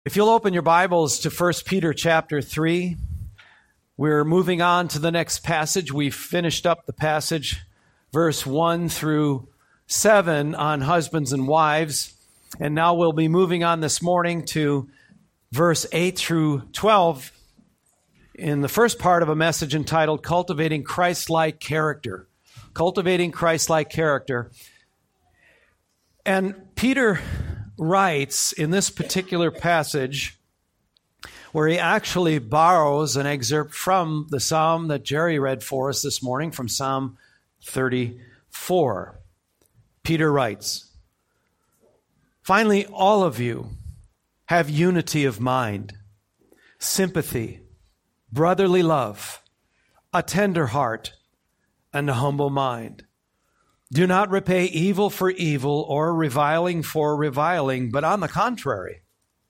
If you'll open your Bibles to 1 Peter chapter 3, we're moving on to the next passage. We finished up the passage, verse 1 through 7 on husbands and wives, and now we'll be moving on this morning to verse 8 through 12 in the first part of a message entitled Cultivating Christ-like Character. Cultivating Christ-like Character. And Peter writes in this particular passage where he actually borrows an excerpt from the psalm that Jerry read for us this morning, from Psalm 34. Peter writes, "Finally, all of you have unity of mind, sympathy, brotherly love, a tender heart, and a humble mind. Do not repay evil for evil or reviling for reviling, but on the contrary,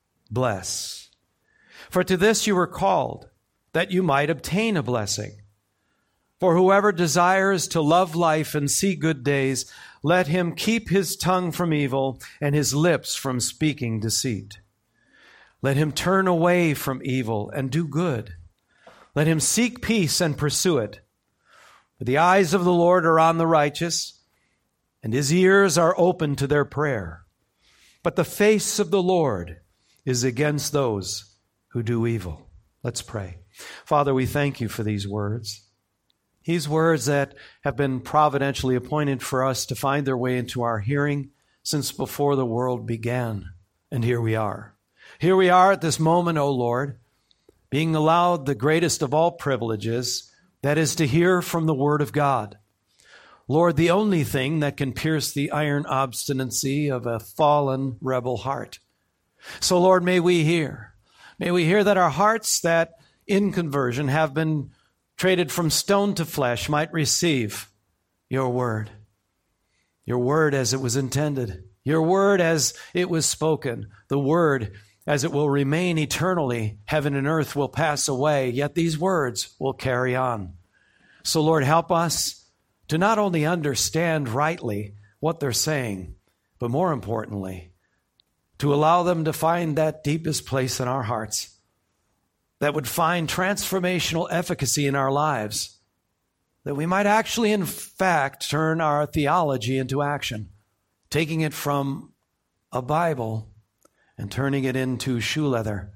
bless. For to this you were called, that you might obtain a blessing. For whoever desires to love life and see good days, let him keep his tongue from evil and his lips from speaking deceit. Let him turn away from evil and do good. Let him seek peace and pursue it. For the eyes of the Lord are on the righteous, and his ears are open to their prayer. But the face of the Lord is against those who do evil." Let's pray. Father, we thank you for these words. These words that have been providentially appointed for us to find their way into our hearing since before the world began. And here we are. Here we are at this moment, O Lord, being allowed the greatest of all privileges, that is to hear from the Word of God. Lord, the only thing that can pierce the iron obstinacy of a fallen rebel heart. So, Lord, may we hear. May we hear that our hearts that in conversion have been traded from stone to flesh might receive your word. Your word as it was intended. Your word as it was spoken. The word as it will remain eternally. Heaven and earth will pass away, yet these words will carry on. So, Lord, help us to not only understand rightly what they're saying, but more importantly, to allow them to find that deepest place in our hearts that would find transformational efficacy in our lives, that we might actually, in fact, turn our theology into action, taking it from a Bible and turning it into shoe leather.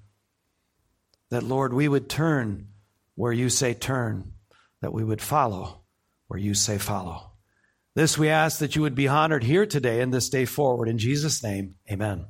That, Lord, we would turn where you say turn, that we would follow where you say follow. This we ask that you would be honored here today and this day forward. In Jesus' name, amen.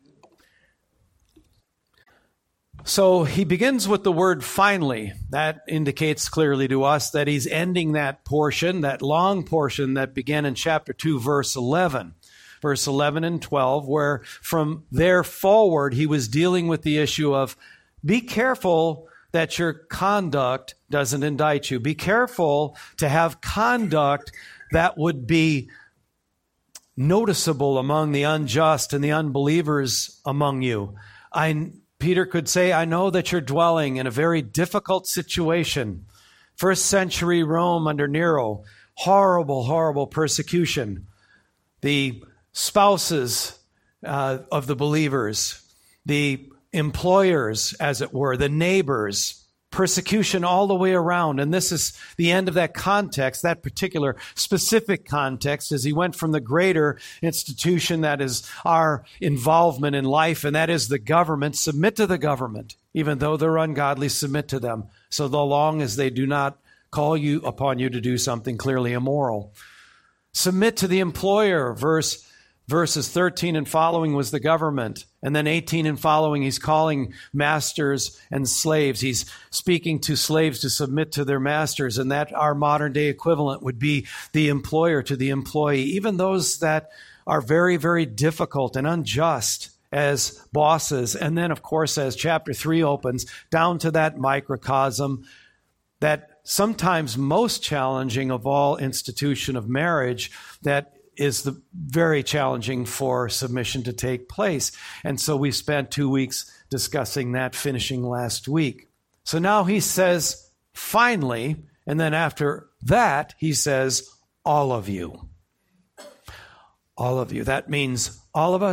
So he begins with the word finally. That indicates clearly to us that he's ending that portion, that long portion that began in chapter 2, verse 11. Verse 11 and 12, where from there forward he was dealing with the issue of be careful that your conduct doesn't indict you. Be careful to have conduct that would be noticeable among the unjust and the unbelievers among you. Peter could say, I know that you're dwelling in a very difficult situation. First century Rome under Nero, horrible, horrible persecution. The spouses of the believers, the employers, as it were, the neighbors, persecution all the way around. And this is the end of that context, that particular specific context, as he went from the greater institution that is our involvement in life, and that is the government. Submit to the government, even though they're ungodly, submit to them, so long as they do not call you upon you to do something clearly immoral. Submit to the employer, Verses 13 and following was the government. And then 18 and following, he's calling masters and slaves. He's speaking to slaves to submit to their masters. And that our modern day equivalent would be the employer to the employee. Even those that are very, very difficult and unjust as bosses. And then, of course, as chapter 3 opens, down to that microcosm, that sometimes most challenging of all institution of marriage, that is very challenging for submission to take place. And so we spent 2 weeks discussing that, finishing last week. So now he says, finally, and then after that, he says, all of you. All of you. That means all of us,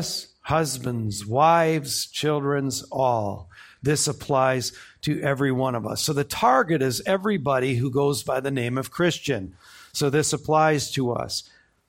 husbands, wives, children's, all. This applies to every one of us. So the target is everybody who goes by the name of Christian. So this applies to us.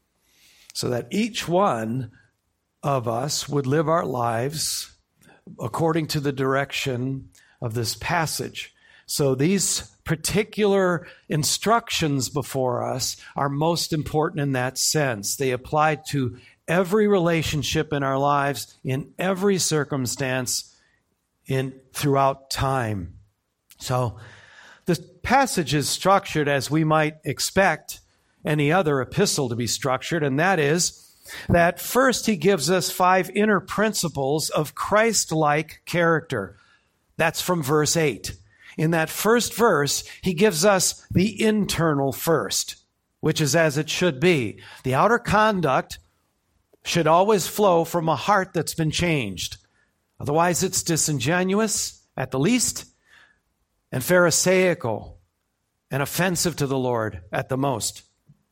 So that each one of us would live our lives according to the direction of this passage. So these particular instructions before us are most important in that sense. They apply to every relationship in our lives, in every circumstance, throughout time. So the passage is structured as we might expect any other epistle to be structured, and that is that first he gives us 5 inner principles of Christ-like character. That's from verse 8. In that first verse, he gives us the internal first, which is as it should be. The outer conduct should always flow from a heart that's been changed. Otherwise, it's disingenuous at the least, and pharisaical and offensive to the Lord at the most.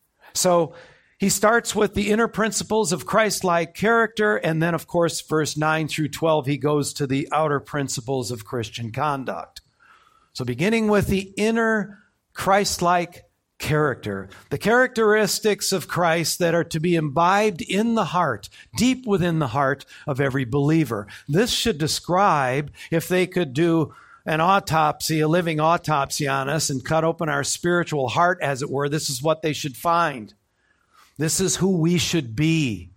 So he starts with the inner principles of Christ-like character, and then, of course, verse 9 through 12, he goes to the outer principles of Christian conduct. So beginning with the inner Christ-like character, the characteristics of Christ that are to be imbibed in the heart, deep within the heart of every believer. This should describe, if they could do an autopsy, a living autopsy on us and cut open our spiritual heart, as it were, this is what they should find. This is who we should be.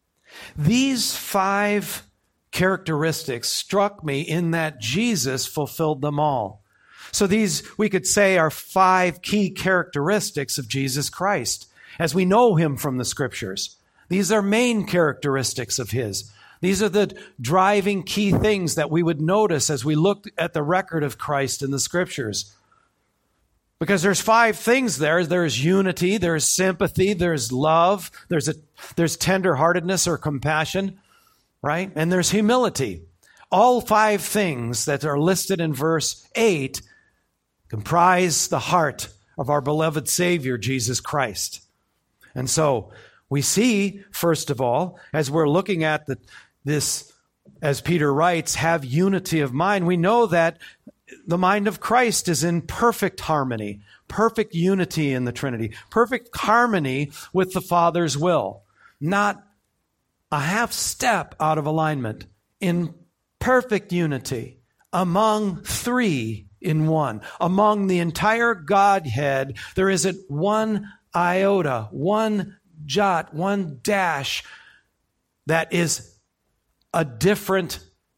These 5 characteristics struck me in that Jesus fulfilled them all. So these, we could say, are 5 key characteristics of Jesus Christ as we know him from the Scriptures. These are main characteristics of his. These are the driving key things that we would notice as we look at the record of Christ in the Scriptures. Because there's 5 things there. There's unity, there's sympathy, there's love, there's tenderheartedness or compassion, right? And there's humility. All 5 things that are listed in verse 8 comprise the heart of our beloved Savior, Jesus Christ. And so we see, first of all, as we're looking at this, as Peter writes, have unity of mind, we know that the mind of Christ is in perfect harmony, perfect unity in the Trinity, perfect harmony with the Father's will, not a half step out of alignment, in perfect unity among 3 in one. Among the entire Godhead, there isn't one iota, one jot, one dash that is a different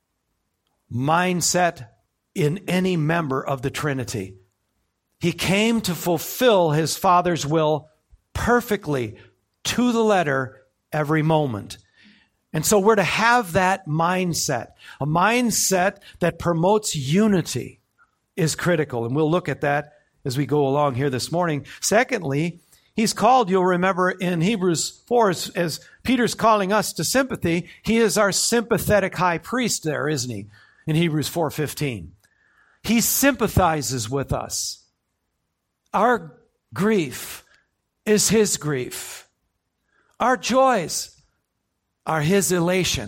mindset in any member of the Trinity. He came to fulfill his Father's will perfectly, to the letter, every moment. And so we're to have that mindset. A mindset that promotes unity is critical. And we'll look at that as we go along here this morning. Secondly, he's called, you'll remember in Hebrews 4, as Peter's calling us to sympathy, he is our sympathetic high priest there, isn't he? In Hebrews 4:15. He sympathizes with us. Our grief is his grief. Our joys are his elation.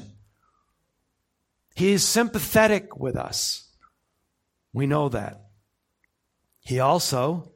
He is sympathetic with us. We know that. He also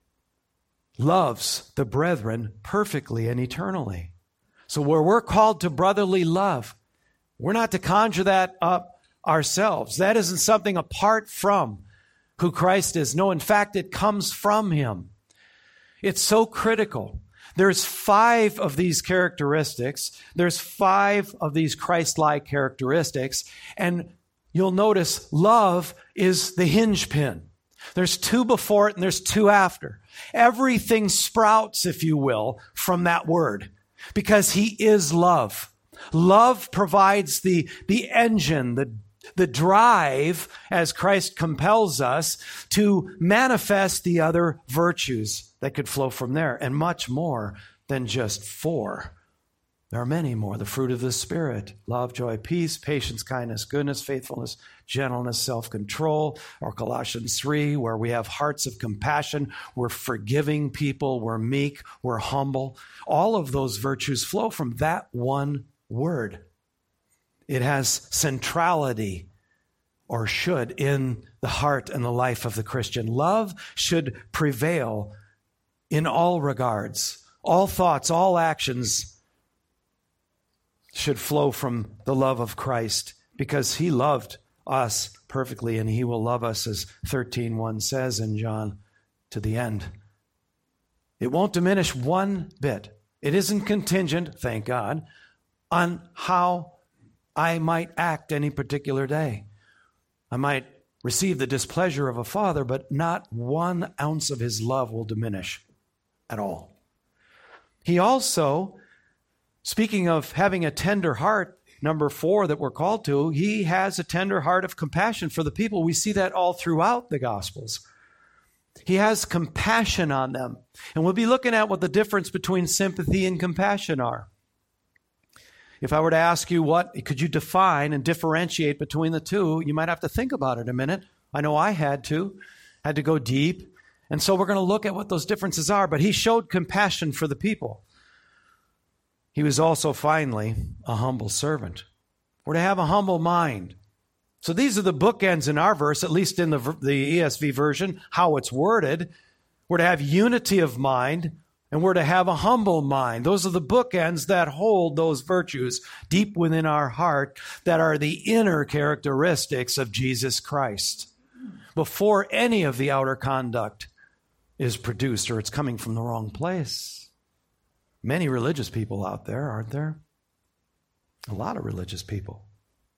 loves the brethren perfectly and eternally. So where we're called to brotherly love, we're not to conjure that up ourselves. That isn't something apart from who Christ is. No, in fact, it comes from him. It's so critical. There's 5 of these characteristics. There's 5 of these Christ-like characteristics. And you'll notice love is the hinge pin. There's 2 before it and there's 2 after. Everything sprouts, if you will, from that word because he is love. Love provides the engine, the drive, as Christ compels us to manifest the other virtues that could flow from there, and much more than just 4. There are many more. The fruit of the Spirit: love, joy, peace, patience, kindness, goodness, faithfulness, gentleness, self-control. Or Colossians 3, where we have hearts of compassion. We're forgiving people. We're meek. We're humble. All of those virtues flow from that one word. It has centrality, or should, in the heart and the life of the Christian. Love should prevail in all regards. All thoughts, all actions should flow from the love of Christ, because he loved us perfectly, and he will love us, as 13:1 says in John, to the end. It won't diminish one bit. It isn't contingent, thank God, on how I might act any particular day. I might receive the displeasure of a father, but not 1 ounce of his love will diminish at all. He also, speaking of having a tender heart, number 4 that we're called to, he has a tender heart of compassion for the people. We see that all throughout the Gospels. He has compassion on them. And we'll be looking at what the difference between sympathy and compassion are. If I were to ask you what could you define and differentiate between the two, you might have to think about it a minute. I know I had to go deep. And so we're going to look at what those differences are. But he showed compassion for the people. He was also, finally, a humble servant. We're to have a humble mind. So these are the bookends in our verse, at least in the ESV version, how it's worded. We're to have unity of mind, and we're to have a humble mind. Those are the bookends that hold those virtues deep within our heart that are the inner characteristics of Jesus Christ, before any of the outer conduct is produced or it's coming from the wrong place. Many religious people out there, aren't there? A lot of religious people.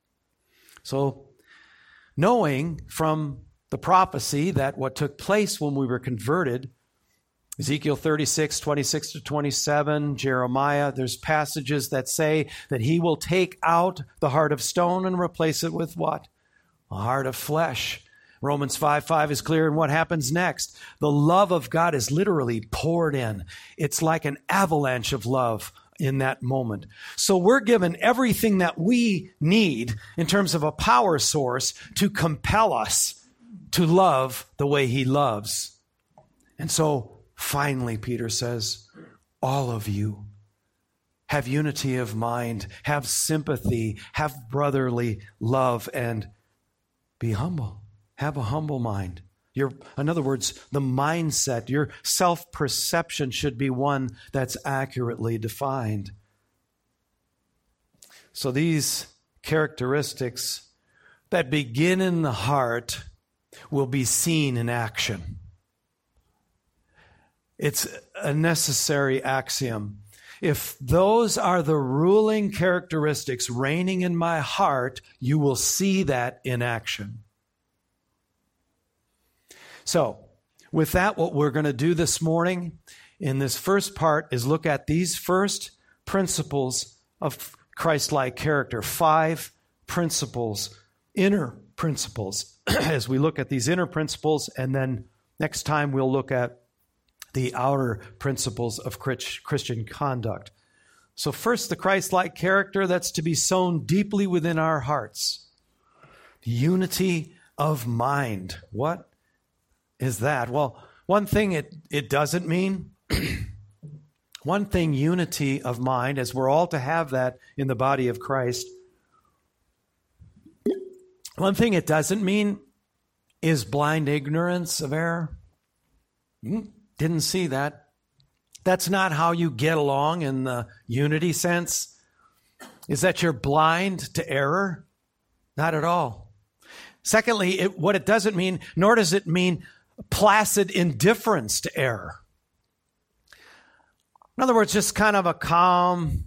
So, knowing from the prophecy that what took place when we were converted, Ezekiel 36, 26 to 27, Jeremiah, there's passages that say that he will take out the heart of stone and replace it with what? A heart of flesh. Romans 5:5 is clear in what happens next. The love of God is literally poured in. It's like an avalanche of love in that moment. So we're given everything that we need in terms of a power source to compel us to love the way he loves. And so finally, Peter says, all of you have unity of mind, have sympathy, have brotherly love, and be humble. Have a humble mind. In other words, the mindset, your self-perception should be one that's accurately defined. So these characteristics that begin in the heart will be seen in action. It's a necessary axiom. If those are the ruling characteristics reigning in my heart, you will see that in action. So, with that, what we're going to do this morning in this first part is look at these first principles of Christ-like character. 5 principles, inner principles, as we look at these inner principles, and then next time we'll look at the outer principles of Christian conduct. So first, the Christ-like character that's to be sown deeply within our hearts. Unity of mind. What is that? Well, one thing it doesn't mean, one thing unity of mind, as we're all to have that in the body of Christ, one thing it doesn't mean is blind ignorance of error. Didn't see that. That's not how you get along in the unity sense. Is that you're blind to error? Not at all. Secondly, what it doesn't mean, nor does it mean placid indifference to error. In other words, just kind of a calm,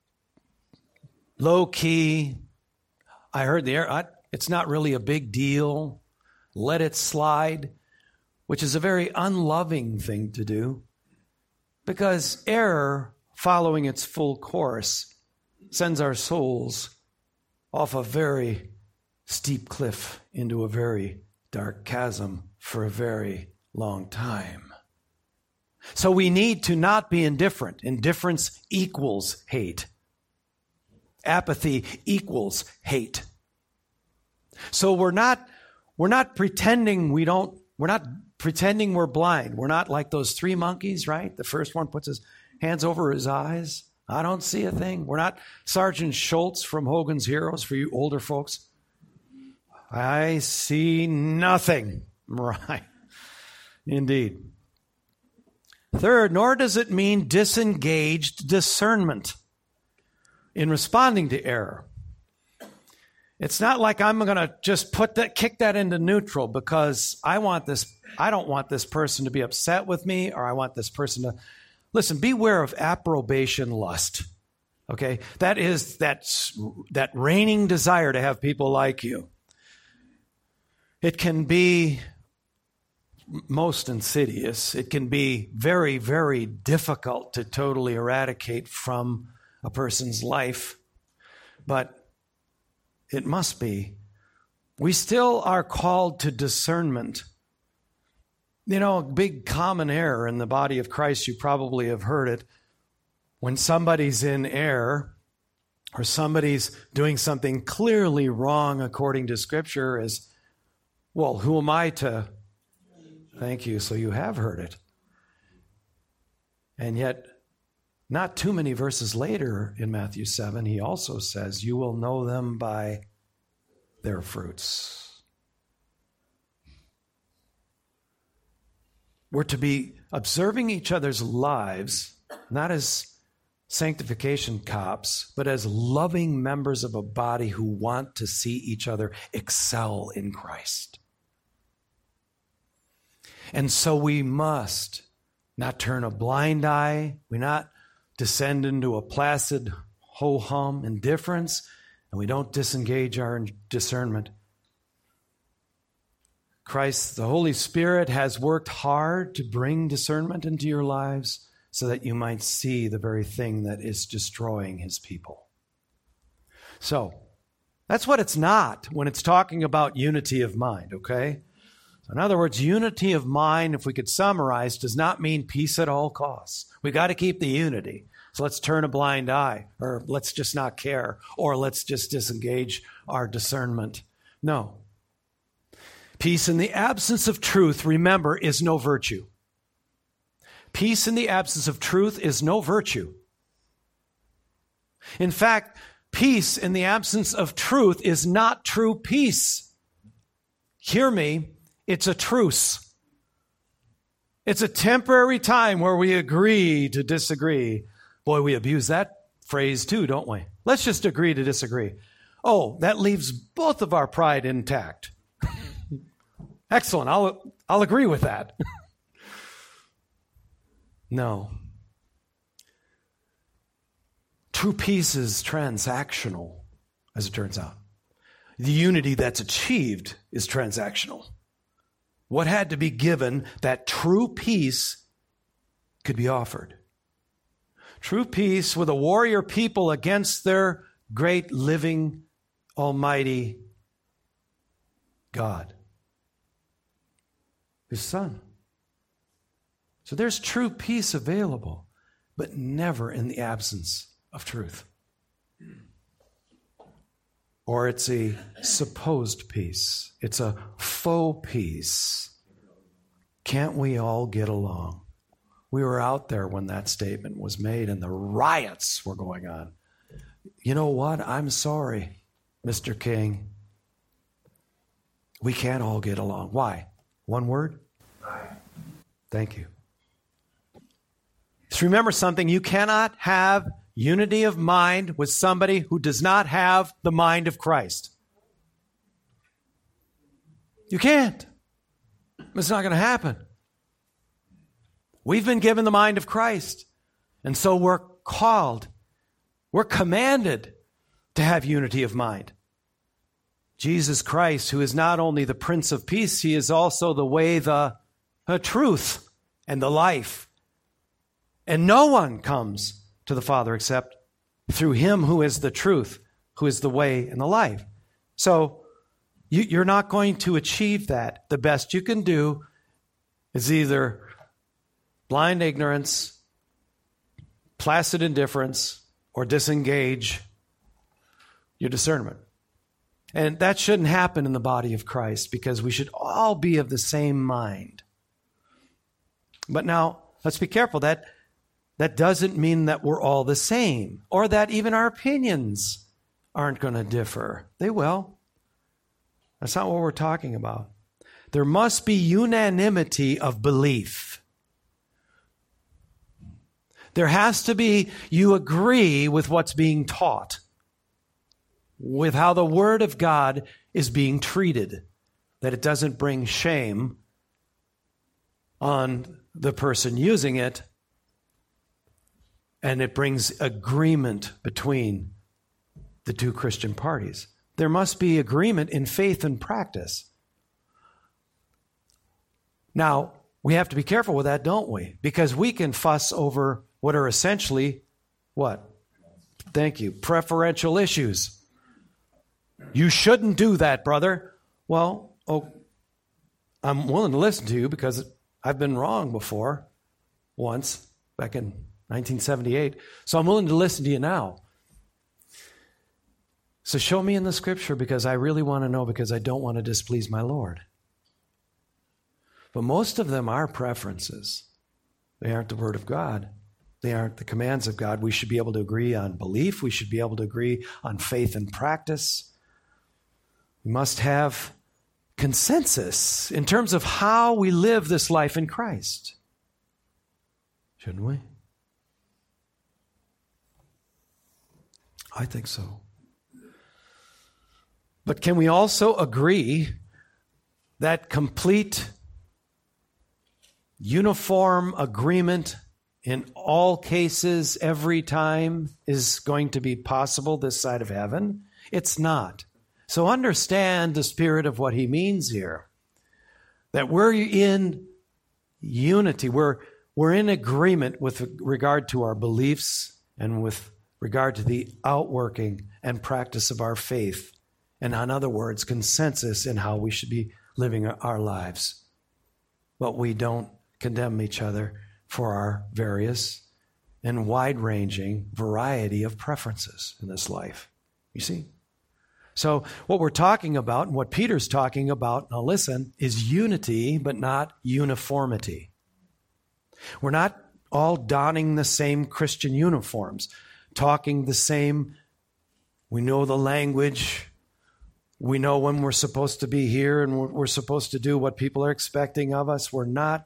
low-key, I heard the error, it's not really a big deal, let it slide, which is a very unloving thing to do, because error, following its full course, sends our souls off a very steep cliff into a very dark chasm for a very long time. So we need to not be indifferent. Indifference equals hate. Apathy equals hate. So we're not pretending we're not pretending we're blind. We're not like those 3 monkeys, right? The first one puts his hands over his eyes. I don't see a thing. We're not Sergeant Schultz from Hogan's Heroes for you older folks. I see nothing. Right. Indeed. Third, nor does it mean disengaged discernment in responding to error. It's not like I'm going to just kick that into neutral because I don't want this person to be upset with me, or I want this person to listen. Beware of approbation lust. Okay? That is that reigning desire to have people like you. It can be most insidious. It can be very, very difficult to totally eradicate from a person's life, but it must be. We still are called to discernment. You know, a big common error in the body of Christ, you probably have heard it. When somebody's in error or somebody's doing something clearly wrong according to Scripture is, well, who am I to? Thank you. So you have heard it. And yet, not too many verses later in Matthew 7, he also says, you will know them by their fruits. We're to be observing each other's lives, not as sanctification cops, but as loving members of a body who want to see each other excel in Christ. And so we must not turn a blind eye. We not descend into a placid ho-hum indifference, and we don't disengage our discernment. Christ, the Holy Spirit, has worked hard to bring discernment into your lives so that you might see the very thing that is destroying his people. So, that's what it's not when it's talking about unity of mind, okay? So in other words, unity of mind, if we could summarize, does not mean peace at all costs. We got to keep the unity. So let's turn a blind eye, or let's just not care, or let's just disengage our discernment. No. Peace in the absence of truth, remember, is no virtue. Peace in the absence of truth is no virtue. In fact, peace in the absence of truth is not true peace. Hear me, it's a truce. It's a temporary time where we agree to disagree. Boy, we abuse that phrase too, don't we? Let's just agree to disagree. Oh, that leaves both of our pride intact. Excellent. I'll agree with that. No. True peace is transactional, as it turns out. The unity that's achieved is transactional. What had to be given that true peace could be offered? True peace with a warrior people against their great living, almighty God, his Son. So there's true peace available, but never in the absence of truth. Or it's a supposed peace. It's a faux peace. Can't we all get along? We were out there when that statement was made and the riots were going on. You know what? I'm sorry, Mr. King. We can't all get along. Why? One word? Thank you. Just remember something. You cannot have unity of mind with somebody who does not have the mind of Christ. You can't. It's not going to happen. We've been given the mind of Christ. And so we're called, we're commanded to have unity of mind. Jesus Christ, who is not only the Prince of Peace, he is also the way, the truth, and the life. And no one comes to the Father except through him who is the truth, who is the way and the life. So you're not going to achieve that. The best you can do is either blind ignorance, placid indifference, or disengage your discernment. And that shouldn't happen in the body of Christ because we should all be of the same mind. But now, let's be careful that that doesn't mean that we're all the same or that even our opinions aren't going to differ. They will. That's not what we're talking about. There must be unanimity of belief. There has to be, you agree with what's being taught, with how the Word of God is being treated, that it doesn't bring shame on the person using it, and it brings agreement between the two Christian parties. There must be agreement in faith and practice. Now, we have to be careful with that, don't we? Because we can fuss over what are essentially, what? Thank you. Preferential issues. You shouldn't do that, brother. Well, I'm willing to listen to you because I've been wrong before, once, back in 1978. So I'm willing to listen to you now. So show me in the Scripture because I really want to know, because I don't want to displease my Lord. But most of them are preferences. They aren't the Word of God. They aren't the commands of God. We should be able to agree on belief. We should be able to agree on faith and practice. We must have consensus in terms of how we live this life in Christ. Shouldn't we? I think so. But can we also agree that complete, uniform agreement in all cases, every time, is going to be possible this side of heaven? It's not. So understand the spirit of what he means here. That we're in unity. We're in agreement with regard to our beliefs and with regard to the outworking and practice of our faith. And in other words, consensus in how we should be living our lives. But we don't condemn each other for our various and wide-ranging variety of preferences in this life. You see? So what we're talking about, and what Peter's talking about, now listen, is unity, but not uniformity. We're not all donning the same Christian uniforms, talking the same. We know the language. We know when we're supposed to be here and we're supposed to do what people are expecting of us. We're not,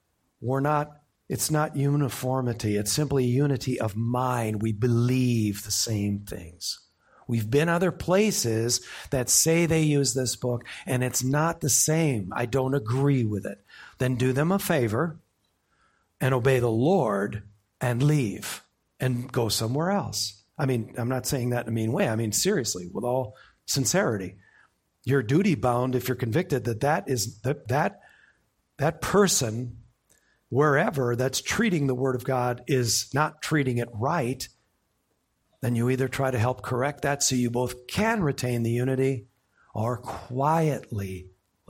it's not uniformity. It's simply unity of mind. We believe the same things. We've been other places that say they use this book, and it's not the same. I don't agree with it. Then do them a favor and obey the Lord and leave and go somewhere else. I mean, I'm not saying that in a mean way. I mean, seriously, with all sincerity. You're duty bound if you're convicted that person, wherever, that's treating the Word of God is not treating it right. Then you either try to help correct that so you both can retain the unity, or quietly.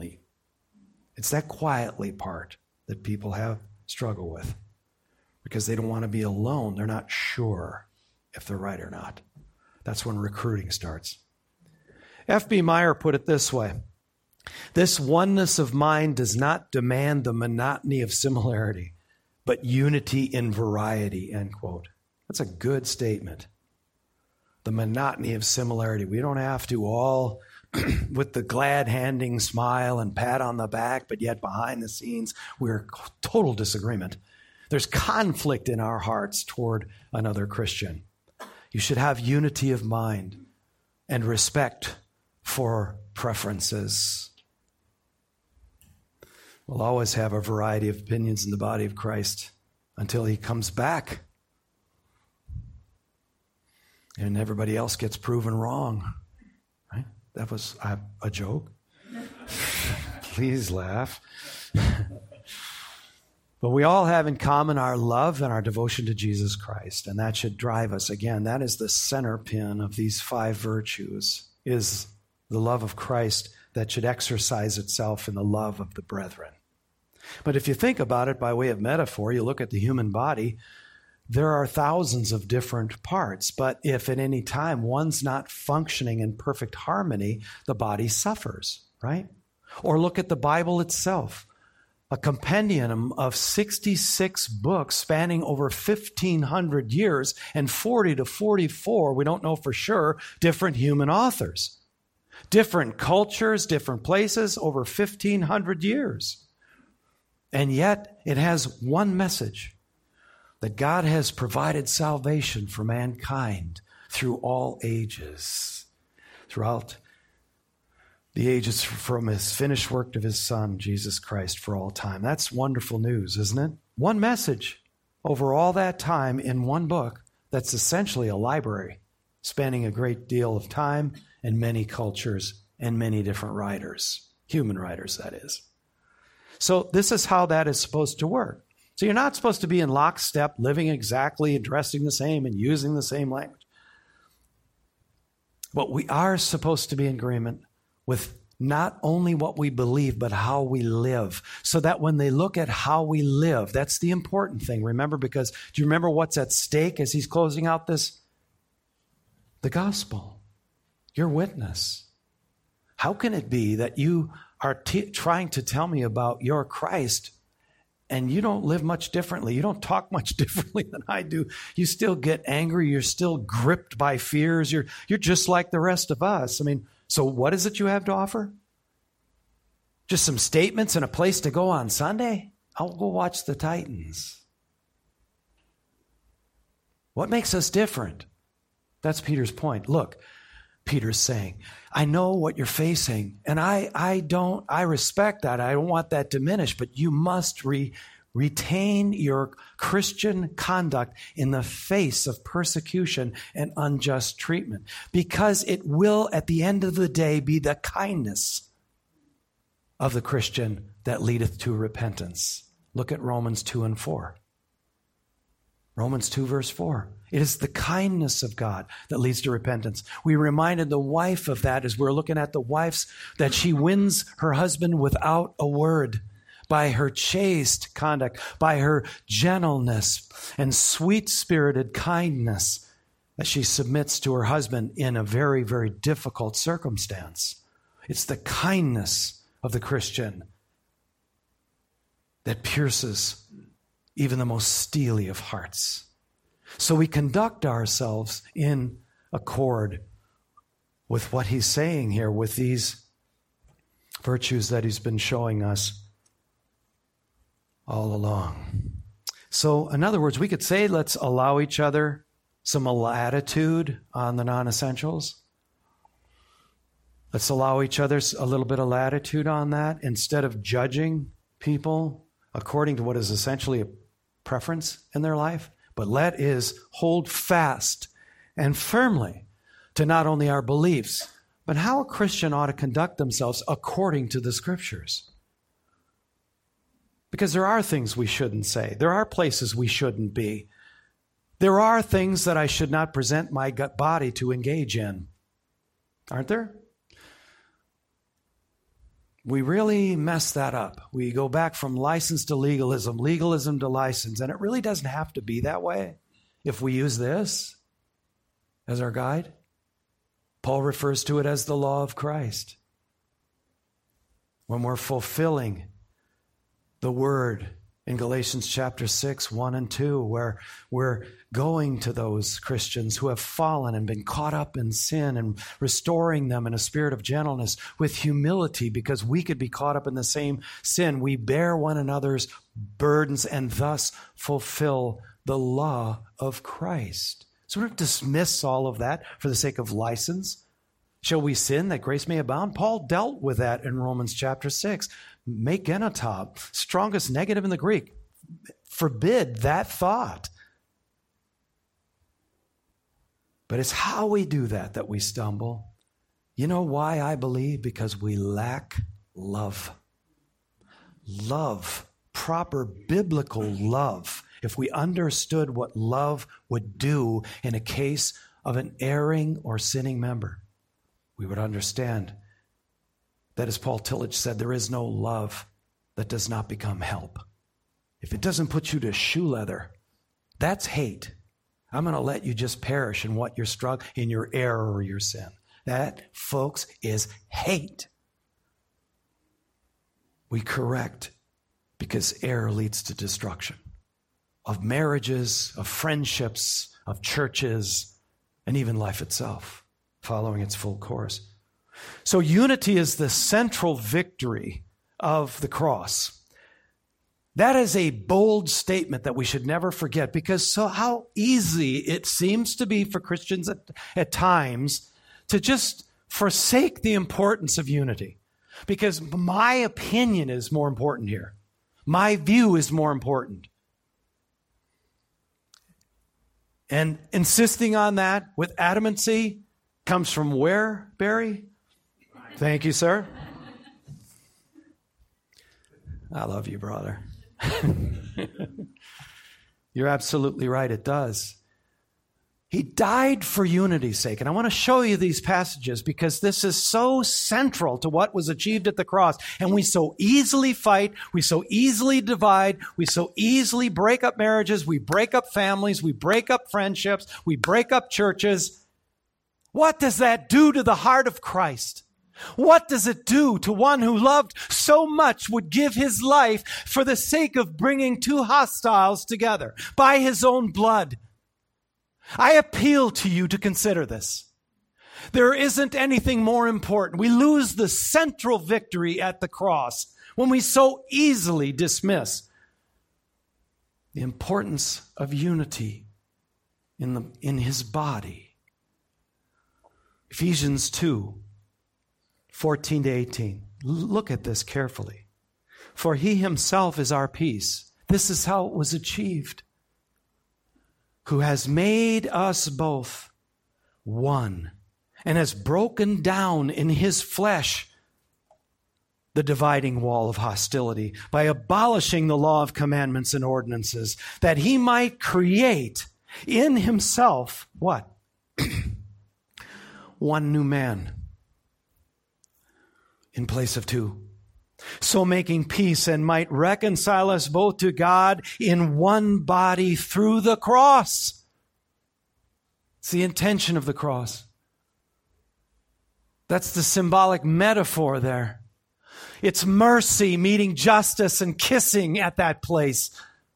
It's that quietly part that people have struggle with because they don't want to be alone. They're not sure if they're right or not. That's when recruiting starts. F.B. Meyer put it this way: this oneness of mind does not demand the monotony of similarity, but unity in variety, end quote. That's a good statement. The monotony of similarity. We don't have to all with the glad-handing smile and pat on the back, but yet behind the scenes, we're total disagreement. There's conflict in our hearts toward another Christian. You should have unity of mind and respect for preferences. We'll always have a variety of opinions in the body of Christ until he comes back. And everybody else gets proven wrong. Right? That was a joke. Please laugh. But we all have in common our love and our devotion to Jesus Christ. And that should drive us. Again, that is the center pin of these 5 virtues, is the love of Christ that should exercise itself in the love of the brethren. But if you think about it by way of metaphor, you look at the human body, there are thousands of different parts, but if at any time one's not functioning in perfect harmony, the body suffers, right? Or look at the Bible itself. a compendium of 66 books spanning over 1,500 years and 40 to 44, we don't know for sure, different human authors. Different cultures, different places, over 1,500 years. And yet it has one message, that God has provided salvation for mankind through all ages, throughout the ages, from his finished work of his Son, Jesus Christ, for all time. That's wonderful news, isn't it? One message over all that time in one book that's essentially a library, spanning a great deal of time and many cultures and many different writers, human writers, that is. So this is how that is supposed to work. So you're not supposed to be in lockstep, living exactly, dressing the same, and using the same language. But we are supposed to be in agreement with not only what we believe, but how we live. So that when they look at how we live, that's the important thing. Remember, because do you remember what's at stake as he's closing out this? The gospel, your witness. How can it be that you are trying to tell me about your Christ and you don't live much differently? You don't talk much differently than I do. You still get angry. You're still gripped by fears. You're just like the rest of us. I mean, so what is it you have to offer? Just some statements and a place to go on Sunday? I'll go watch the Titans. What makes us different? That's Peter's point. Look, Peter's saying, I know what you're facing, and I respect that. I don't want that diminished, but you must retain your Christian conduct in the face of persecution and unjust treatment, because it will, at the end of the day, be the kindness of the Christian that leadeth to repentance. Look at Romans 2 and 4. Romans 2 verse 4. It is the kindness of God that leads to repentance. We reminded the wife of that as we're looking at the wives, that she wins her husband without a word, by her chaste conduct, by her gentleness and sweet-spirited kindness, that she submits to her husband in a very, very difficult circumstance. It's the kindness of the Christian that pierces even the most steely of hearts. So we conduct ourselves in accord with what he's saying here, with these virtues that he's been showing us all along. So, in other words, we could say, let's allow each other some latitude on the non-essentials. Let's allow each other a little bit of latitude on that, instead of judging people according to what is essentially a preference in their life. But let is hold fast and firmly to not only our beliefs, but how a Christian ought to conduct themselves according to the Scriptures. Because there are things we shouldn't say. There are places we shouldn't be. There are things that I should not present my body to engage in. Aren't there? We really mess that up. We go back from license to legalism, legalism to license, and it really doesn't have to be that way if we use this as our guide. Paul refers to it as the law of Christ. When we're fulfilling the word in Galatians chapter 6, 1 and 2, where we're going to those Christians who have fallen and been caught up in sin and restoring them in a spirit of gentleness with humility, because we could be caught up in the same sin. We bear one another's burdens and thus fulfill the law of Christ. So we don't dismiss all of that for the sake of license. Shall we sin that grace may abound? Paul dealt with that in Romans chapter 6. Me genotab, strongest negative in the Greek. Forbid that thought. But it's how we do that we stumble. You know why I believe? Because we lack love. Love, proper biblical love. If we understood what love would do in a case of an erring or sinning member, we would understand that, as Paul Tillich said, there is no love that does not become help. If it doesn't put you to shoe leather, that's hate. I'm going to let you just perish in what you're struck in your error or your sin. That, folks, is hate. We correct Because error leads to destruction of marriages, of friendships, of churches, and even life itself, following its full course. So unity is the central victory of the cross. That is a bold statement that we should never forget, because so how easy it seems to be for Christians at times to just forsake the importance of unity. Because my opinion is more important here. My view is more important. And insisting on that with adamancy comes from where, Barry? Thank you, sir. I love you, brother. You're absolutely right, it does. He died for unity's sake. And I want to show you these passages because this is so central to what was achieved at the cross. And we so easily fight, we so easily divide, we so easily break up marriages, we break up families, we break up friendships, we break up churches. What does that do to the heart of Christ? What does it do to one who loved so much, would give his life for the sake of bringing two hostiles together by his own blood? I appeal to you to consider this. There isn't anything more important. We lose the central victory at the cross when we so easily dismiss the importance of unity in his body. Ephesians 2:14-18. Look at this carefully. For he himself is our peace. This is how it was achieved. Who has made us both one and has broken down in his flesh the dividing wall of hostility by abolishing the law of commandments and ordinances, that he might create in himself what? One new man in place of two, so making peace, and might reconcile us both to God in one body through the cross. It's the intention of the cross. That's the symbolic metaphor there. It's mercy meeting justice and kissing at that place.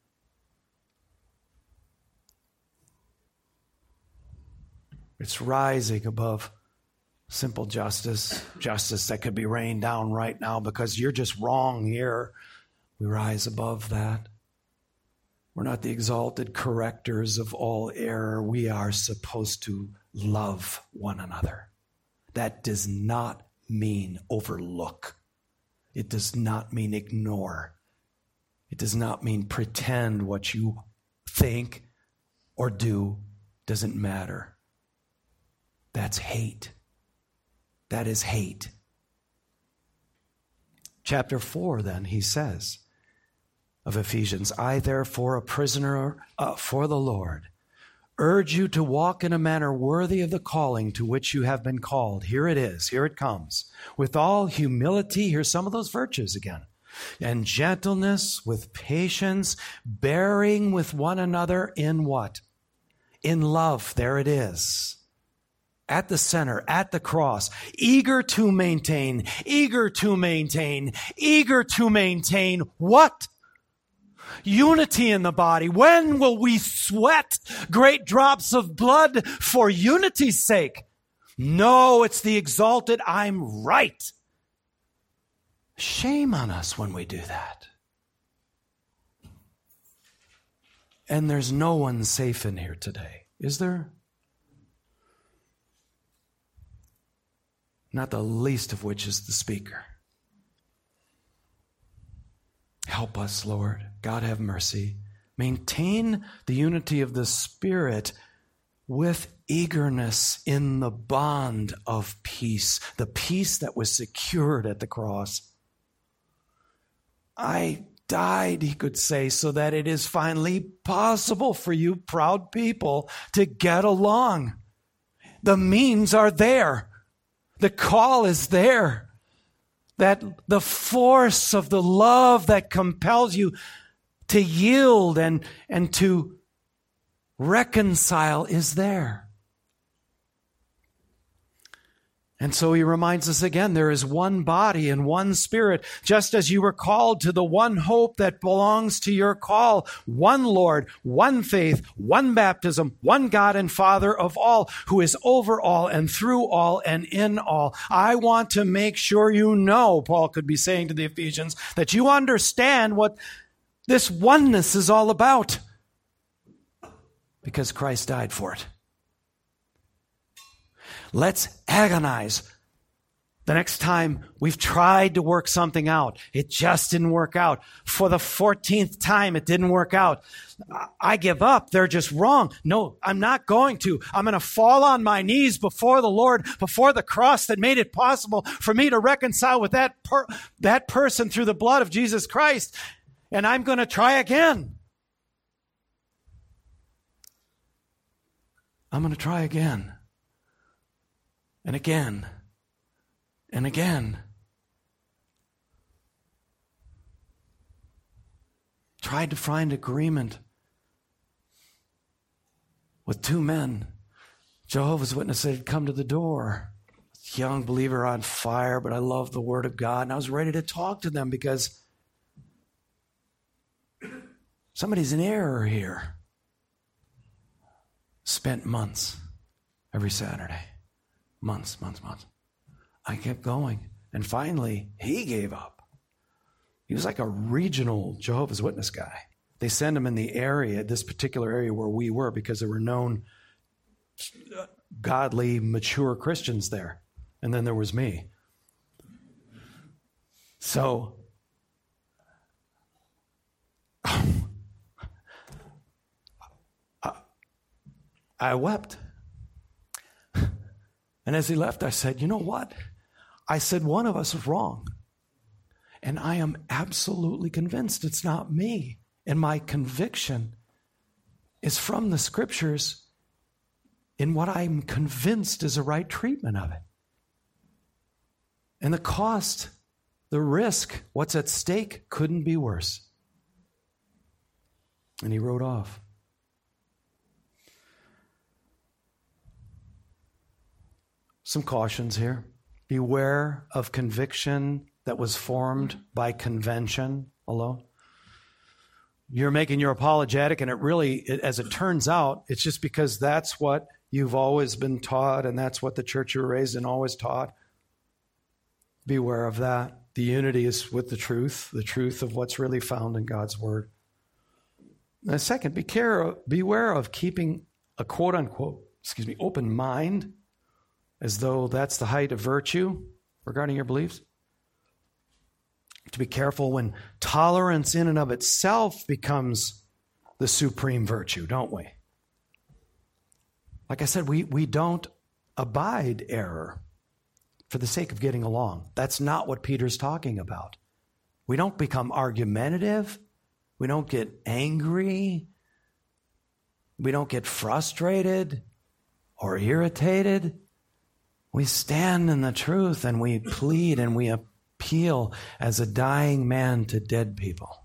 It's rising above simple justice that could be rained down right now because you're just wrong here. We rise above that. We're not the exalted correctors of all error. We are supposed to love one another. That does not mean overlook. It does not mean ignore. It does not mean pretend what you think or do doesn't matter. That's hate. That is hate. Chapter 4, then, he says of Ephesians, I, therefore, a prisoner for the Lord, urge you to walk in a manner worthy of the calling to which you have been called. Here it is. Here it comes. With all humility, here's some of those virtues again. And gentleness, with patience, bearing with one another in what? In love. There it is. At the center, at the cross, eager to maintain what? Unity in the body. When will we sweat great drops of blood for unity's sake? No, it's the exalted, I'm right. Shame on us when we do that. And there's no one safe in here today, is there? Not the least of which is the speaker. Help us, Lord. God have mercy. Maintain the unity of the Spirit with eagerness in the bond of peace, the peace that was secured at the cross. I died, he could say, so that it is finally possible for you proud people to get along. The means are there. The call is there. That the force of the love that compels you to yield and to reconcile is there. And so he reminds us again, there is one body and one Spirit, just as you were called to the one hope that belongs to your call. One Lord, one faith, one baptism, one God and Father of all, who is over all and through all and in all. I want to make sure you know, Paul could be saying to the Ephesians, that you understand what this oneness is all about, because Christ died for it. Let's agonize the next time we've tried to work something out. It just didn't work out. For the 14th time, it didn't work out. I give up. They're just wrong. No, I'm not going to. I'm going to fall on my knees before the Lord, before the cross that made it possible for me to reconcile with that person through the blood of Jesus Christ. And I'm going to try again. I'm going to try again. And again, and again. Tried to find agreement with two men. Jehovah's Witnesses had come to the door. Young believer on fire, but I love the Word of God. And I was ready to talk to them because somebody's in error here. Spent months every Saturday. Months. I kept going. And finally, he gave up. He was like a regional Jehovah's Witness guy. They sent him in the area, this particular area where we were, because there were known godly, mature Christians there. And then there was me. So, I wept. And as he left, I said, you know what? I said, one of us is wrong. And I am absolutely convinced it's not me. And my conviction is from the Scriptures in what I'm convinced is a right treatment of it. And the cost, the risk, what's at stake couldn't be worse. And he rode off. Some cautions here. Beware of conviction that was formed by convention alone. You're making your apologetic, and it really, as it turns out, it's just because that's what you've always been taught, and that's what the church you were raised in always taught. Beware of that. The unity is with the truth of what's really found in God's Word. And second, beware of keeping a quote-unquote, open mind, as though that's the height of virtue regarding your beliefs. To be careful when tolerance in and of itself becomes the supreme virtue, don't we? Like I said, we don't abide error for the sake of getting along. That's not what Peter's talking about. We don't become argumentative. We don't get angry. We don't get frustrated or irritated. We stand in the truth and we plead and we appeal as a dying man to dead people.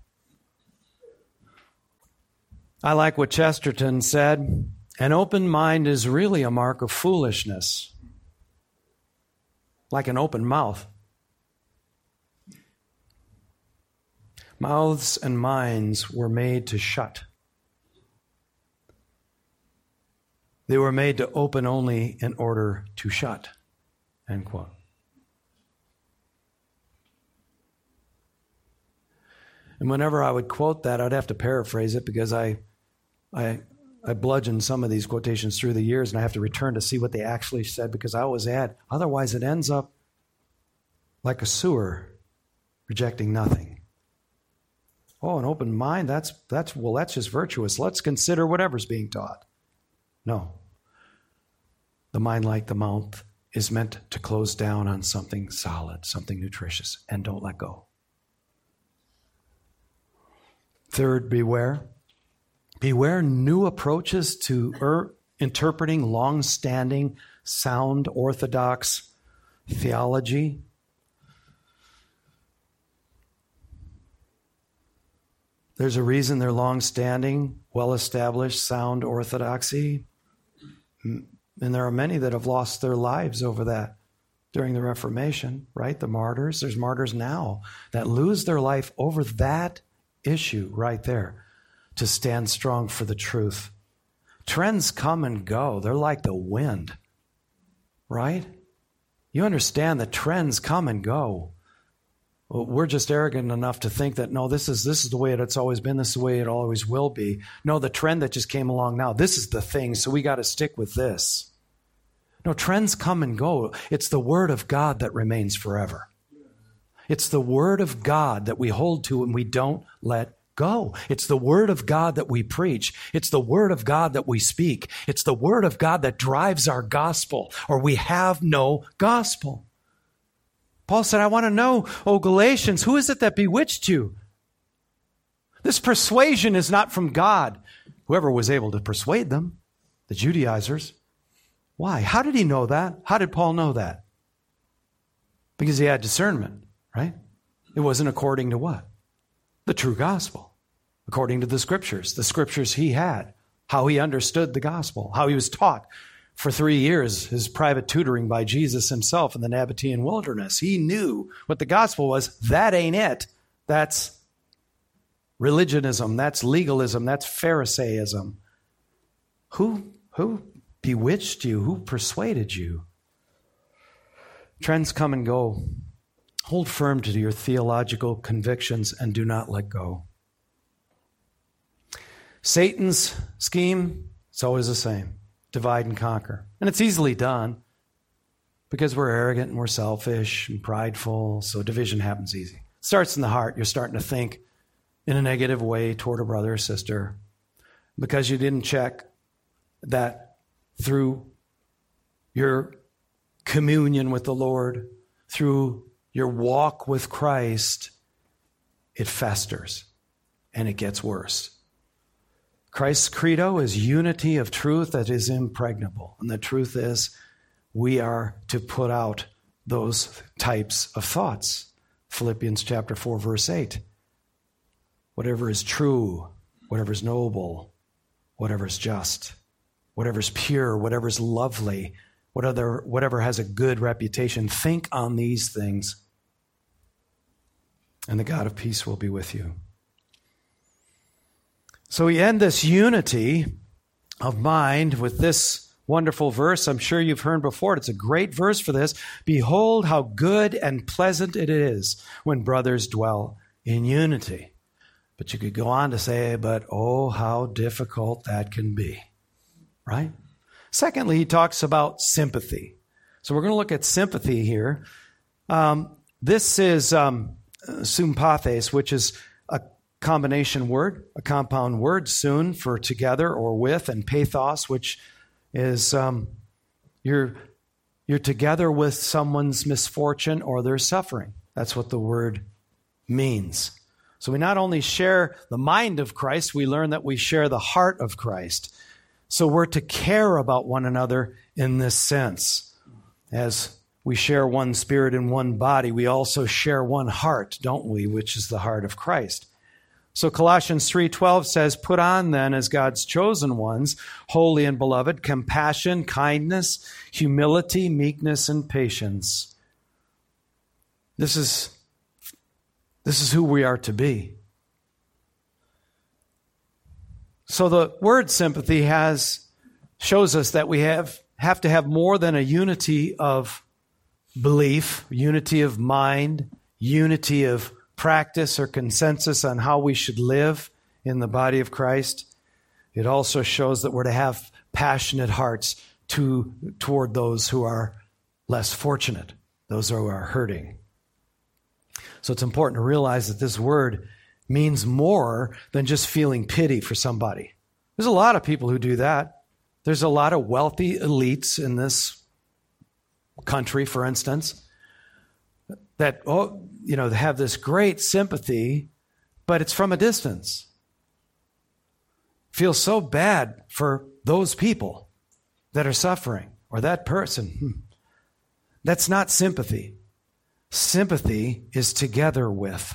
I like what Chesterton said. An open mind is really a mark of foolishness, like an open mouth. Mouths and minds were made to shut. They were made to open only in order to shut. End quote. And whenever I would quote that, I'd have to paraphrase it because I bludgeoned some of these quotations through the years, and I have to return to see what they actually said because I always add. Otherwise, it ends up like a sewer, rejecting nothing. Oh, an open mind, that's just virtuous. Let's consider whatever's being taught. No. The mind, like the mouth, is meant to close down on something solid, something nutritious, and don't let go. Third, beware. Beware new approaches to interpreting long-standing, sound, orthodox theology. There's a reason they're long-standing, well-established, sound orthodoxy. And there are many that have lost their lives over that. during the Reformation, right? The martyrs. There's martyrs now that lose their life over that issue right there to stand strong for the truth. Trends come and go. They're like the wind, right? You understand that trends come and go. We're just arrogant enough to think that, no, this is the way it's always been. This is the way it always will be. No, the trend that just came along now, this is the thing, so we got to stick with this. No, trends come and go. It's the Word of God that remains forever. It's the Word of God that we hold to and we don't let go. It's the Word of God that we preach. It's the Word of God that we speak. It's the Word of God that drives our gospel, or we have no gospel. Paul said, I want to know, O Galatians, who is it that bewitched you? This persuasion is not from God. Whoever was able to persuade them, the Judaizers. Why? How did he know that? How did Paul know that? Because he had discernment, right? It wasn't according to what? The true gospel. According to the scriptures he had, how he understood the gospel, how he was taught for 3 years, his private tutoring by Jesus himself in the Nabatean wilderness. He knew what the gospel was. That ain't it. That's religionism. That's legalism. That's Pharisaism. Who bewitched you? Who persuaded you? Trends come and go. Hold firm to your theological convictions and do not let go. Satan's scheme, it's always the same. Divide and conquer. And it's easily done because we're arrogant and we're selfish and prideful, so division happens easy. It starts in the heart. You're starting to think in a negative way toward a brother or sister because you didn't check that through your communion with the Lord, through your walk with Christ, it festers and it gets worse. Christ's credo is unity of truth that is impregnable. And the truth is we are to put out those types of thoughts. Philippians chapter 4, verse 8. Whatever is true, whatever is noble, whatever is just, whatever is pure, whatever is lovely, whatever has a good reputation, think on these things, and the God of peace will be with you. So we end this unity of mind with this wonderful verse. I'm sure you've heard before. It's a great verse for this. Behold how good and pleasant it is when brothers dwell in unity. But you could go on to say, but oh, how difficult that can be. Right? Secondly, he talks about sympathy. So we're going to look at sympathy here. This is sympathes, which is a combination word, a compound word, soon for together or with, and pathos, which is you're together with someone's misfortune or their suffering. That's what the word means. So we not only share the mind of Christ, we learn that we share the heart of Christ. So we're to care about one another in this sense. As we share one spirit and one body, we also share one heart, don't we, which is the heart of Christ. So Colossians 3:12 says, put on then as God's chosen ones, holy and beloved, compassion, kindness, humility, meekness, and patience. This is who we are to be. So the word sympathy shows us that we have to have more than a unity of belief, unity of mind, unity of practice or consensus on how we should live in the body of Christ. It also shows that we're to have passionate hearts toward those who are less fortunate, those who are hurting. So it's important to realize that this word means more than just feeling pity for somebody. There's a lot of people who do that. There's a lot of wealthy elites in this country, for instance, that have this great sympathy, but it's from a distance. Feel so bad for those people that are suffering or that person. That's not sympathy. Sympathy is together with.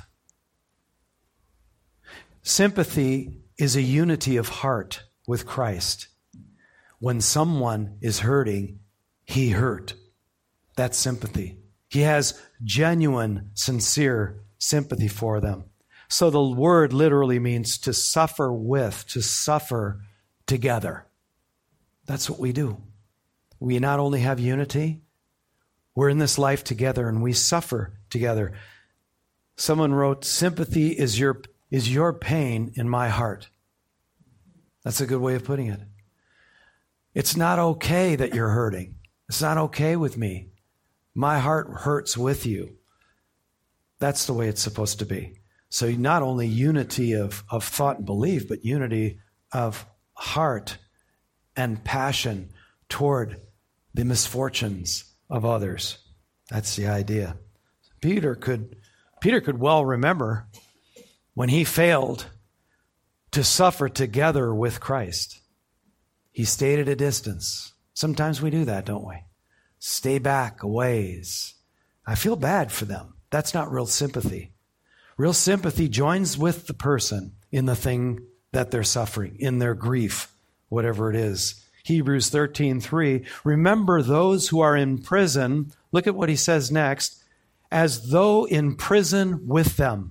Sympathy is a unity of heart with Christ. When someone is hurting, he hurt. That's sympathy. He has genuine, sincere sympathy for them. So the word literally means to suffer with, to suffer together. That's what we do. We not only have unity, we're in this life together and we suffer together. Someone wrote, sympathy is your pain in my heart. That's a good way of putting it. It's not okay that you're hurting. It's not okay with me. My heart hurts with you. That's the way it's supposed to be. So not only unity of thought and belief, but unity of heart and passion toward the misfortunes of others. That's the idea. Peter could well remember when he failed to suffer together with Christ. He stayed at a distance. Sometimes we do that, don't we? Stay back a ways. I feel bad for them. That's not real sympathy. Real sympathy joins with the person in the thing that they're suffering, in their grief, whatever it is. Hebrews 13:3, remember those who are in prison, look at what he says next, as though in prison with them.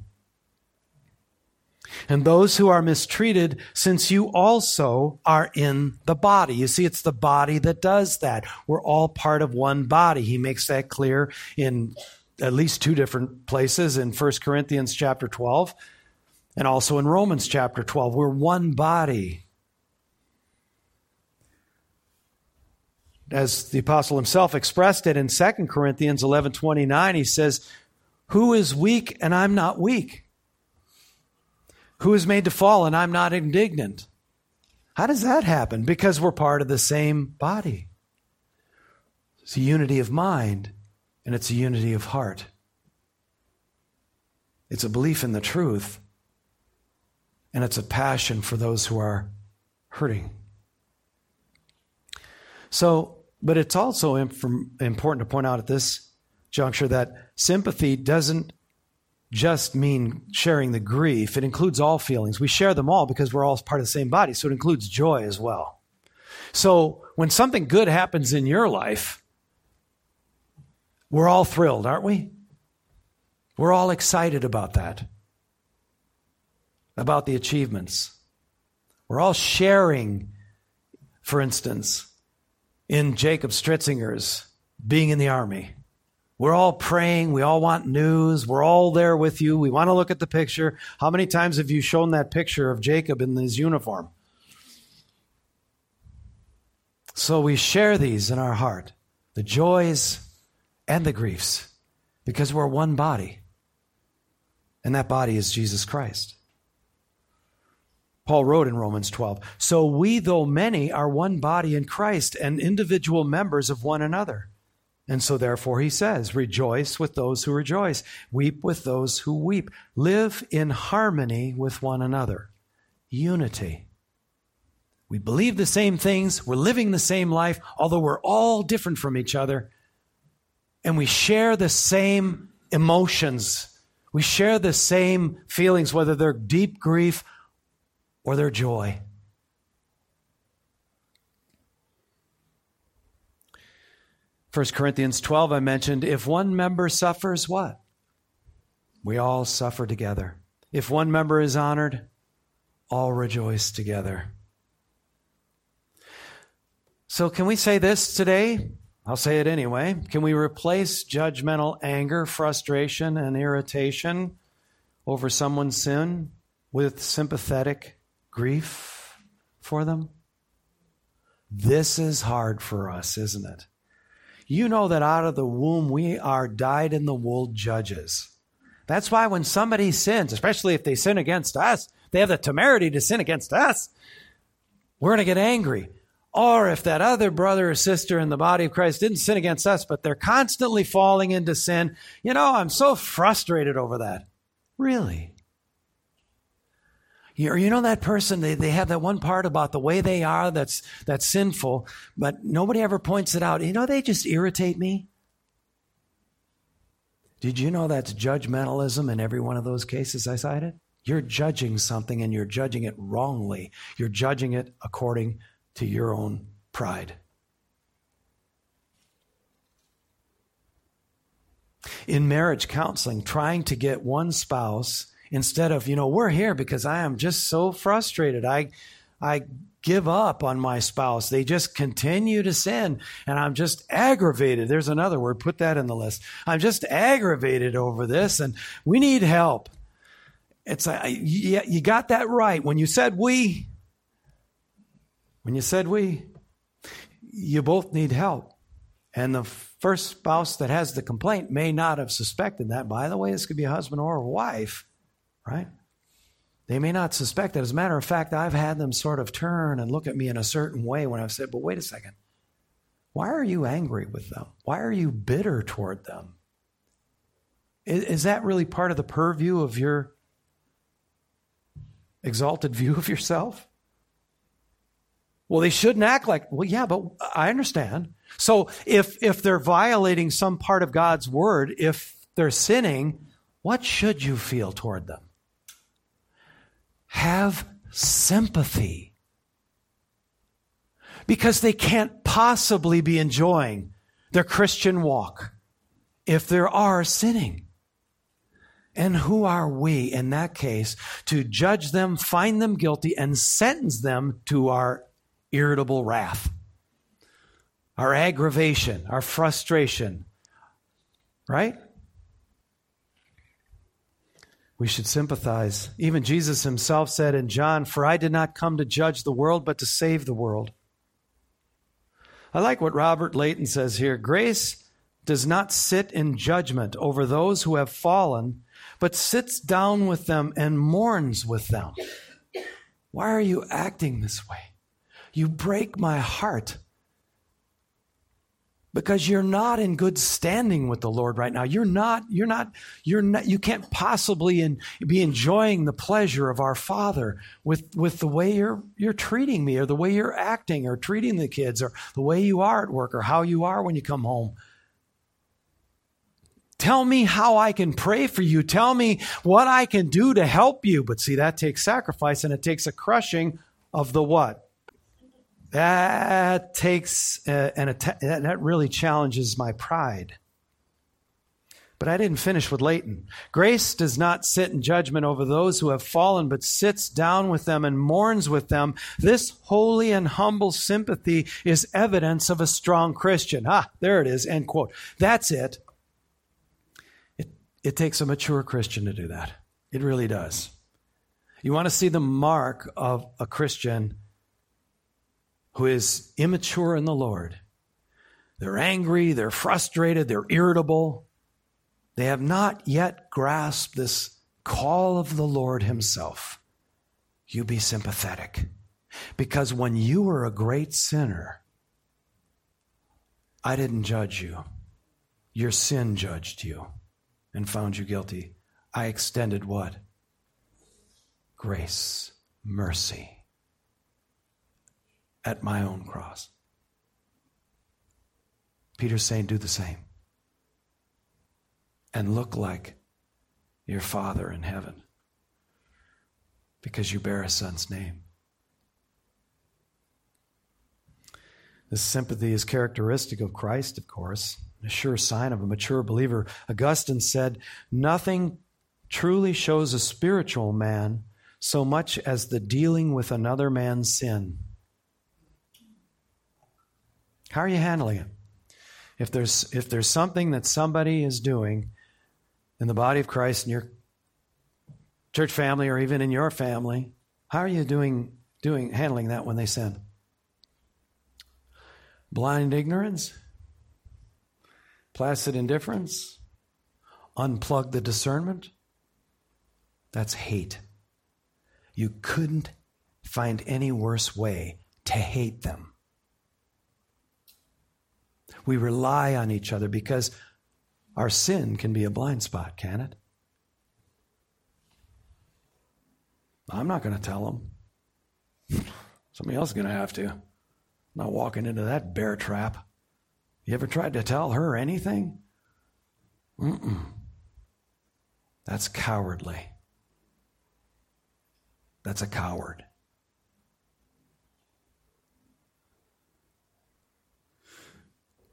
And those who are mistreated, since you also are in the body. You see, it's the body that does that. We're all part of one body. He makes that clear in at least two different places, in 1 Corinthians chapter 12 and also in Romans chapter 12. We're one body. As the apostle himself expressed it in 2 Corinthians 11:29, he says, who is weak and I'm not weak? Who is made to fall and I'm not indignant? How does that happen? Because we're part of the same body. It's a unity of mind and it's a unity of heart. It's a belief in the truth and it's a passion for those who are hurting. So, but it's also important to point out at this juncture that sympathy doesn't just mean sharing the grief. It includes all feelings. We share them all because we're all part of the same body, so it includes joy as well. So when something good happens in your life, we're all thrilled, aren't we? We're all excited about that, about the achievements. We're all sharing, for instance, in Jacob Stritzinger's being in the army. We're all praying. We all want news. We're all there with you. We want to look at the picture. How many times have you shown that picture of Jacob in his uniform? So we share these in our heart, the joys and the griefs, because we're one body. And that body is Jesus Christ. Paul wrote in Romans 12, so we, though many, are one body in Christ and individual members of one another. And so therefore he says, rejoice with those who rejoice, weep with those who weep, live in harmony with one another. Unity. We believe the same things, we're living the same life, although we're all different from each other. And we share the same emotions. We share the same feelings, whether they're deep grief or their joy. 1 Corinthians 12, I mentioned, if one member suffers, what? We all suffer together. If one member is honored, all rejoice together. So can we say this today? I'll say it anyway. Can we replace judgmental anger, frustration, and irritation over someone's sin with sympathetic grief for them? This is hard for us, isn't it? You know that out of the womb we are dyed-in-the-wool judges. That's why when somebody sins, especially if they sin against us, they have the temerity to sin against us, we're going to get angry. Or if that other brother or sister in the body of Christ didn't sin against us, but they're constantly falling into sin, I'm so frustrated over that. Really? You know that person, they have that one part about the way they are that's sinful, but nobody ever points it out. They just irritate me. Did you know that's judgmentalism in every one of those cases I cited? You're judging something and you're judging it wrongly. You're judging it according to your own pride. in marriage counseling, trying to get one spouse, instead of, we're here because I am just so frustrated. I give up on my spouse. They just continue to sin, and I'm just aggravated. There's another word. Put that in the list. I'm just aggravated over this, and we need help. It's like, yeah, you got that right. When you said we, you both need help. And the first spouse that has the complaint may not have suspected that. By the way, this could be a husband or a wife, right? They may not suspect that. As a matter of fact, I've had them sort of turn and look at me in a certain way when I've said, but wait a second. Why are you angry with them? Why are you bitter toward them? Is that really part of the purview of your exalted view of yourself? Well, they shouldn't act like, well, yeah, but I understand. So if they're violating some part of God's word, if they're sinning, what should you feel toward them? Have sympathy. Because they can't possibly be enjoying their Christian walk if they are sinning. And who are we in that case to judge them, find them guilty, and sentence them to our irritable wrath, our aggravation, our frustration, right? We should sympathize. Even Jesus himself said in John, "For I did not come to judge the world, but to save the world." I like what Robert Layton says here. Grace does not sit in judgment over those who have fallen, but sits down with them and mourns with them. Why are you acting this way? You break my heart. Because you're not in good standing with the Lord right now. You can't possibly be enjoying the pleasure of our Father with the way you're treating me, or the way you're acting or treating the kids, or the way you are at work, or how you are when you come home. Tell me how I can pray for you. Tell me what I can do to help you. But see, that takes sacrifice, and it takes a crushing of the what? That takes that really challenges my pride. But I didn't finish with Layton. Grace does not sit in judgment over those who have fallen, but sits down with them and mourns with them. This holy and humble sympathy is evidence of a strong Christian. There it is, end quote. That's it. It takes a mature Christian to do that. It really does. You want to see the mark of a Christian who is immature in the Lord. They're angry, they're frustrated, they're irritable. They have not yet grasped this call of the Lord himself. You be sympathetic. Because when you were a great sinner, I didn't judge you. Your sin judged you and found you guilty. I extended what? Grace, mercy. At my own cross. Peter's saying, do the same. And look like your Father in heaven. Because you bear a Son's name. This sympathy is characteristic of Christ, of course. A sure sign of a mature believer. Augustine said, nothing truly shows a spiritual man so much as the dealing with another man's sin. How are you handling it? If there's something that somebody is doing in the body of Christ, in your church family, or even in your family, how are you handling that when they sin? Blind ignorance? Placid indifference? Unplug the discernment? That's hate. You couldn't find any worse way to hate them. We rely on each other because our sin can be a blind spot, can it? I'm not going to tell them. Somebody else is going to have to. I'm not walking into that bear trap. You ever tried to tell her anything? That's cowardly. That's a coward.